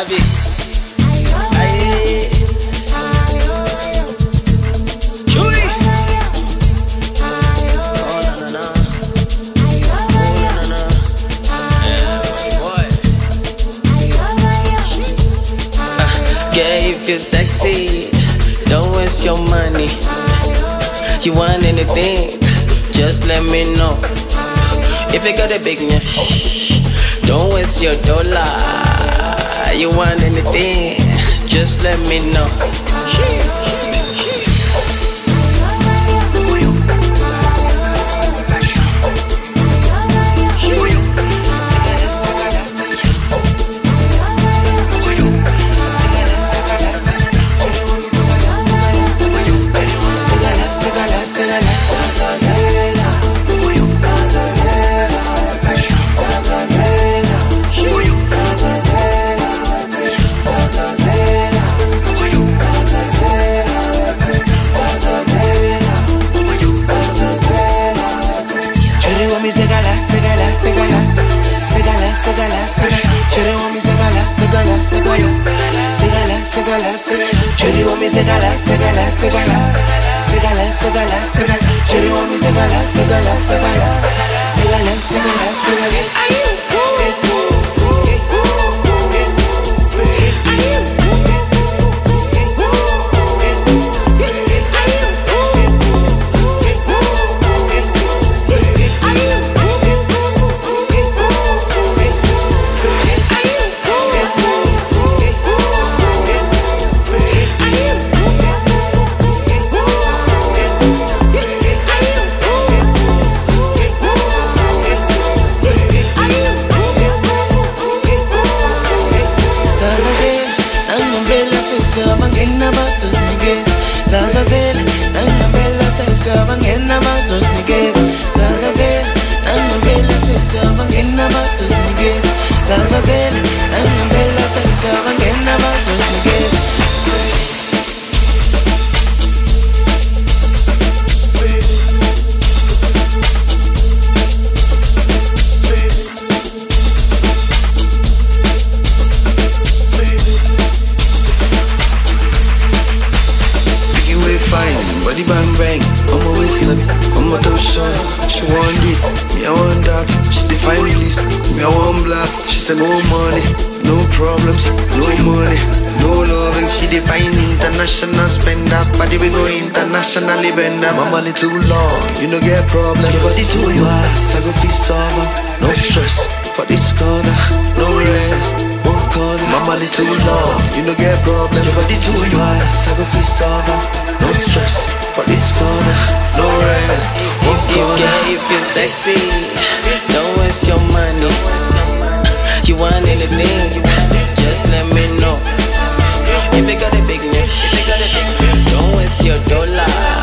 Abi. Aye. Chewy. Oh na na na. Oh na na na. Yeah, my boy. Yeah, if you're sexy, don't waste your money. You want anything, just let me know. If you got a big nyash, don't waste your dollar. You want anything, just let me know. Cherry want me segala, segala, segala, segala, segala, segala. Cherry want me segala, segala, segala, segala, segala, segala. Body bang bang, I'm always sabi, I'm a touch shot. She want this, me I want that. She define this, me I want blast. She say more money, no problems, no money, no loving. She define international spender, body we go internationally bender. My money too long, you no get problem. Your body too fast, I go fist over. No stress, for this corner, no rest. One corner, my money too long, you no get problem. Your body too fast, I go fist over. No stress, but it's gonna, no rest. Yeah, if you're sexy, don't waste your money. You want anything, just let me know. If you got a big neck, don't waste your dollar.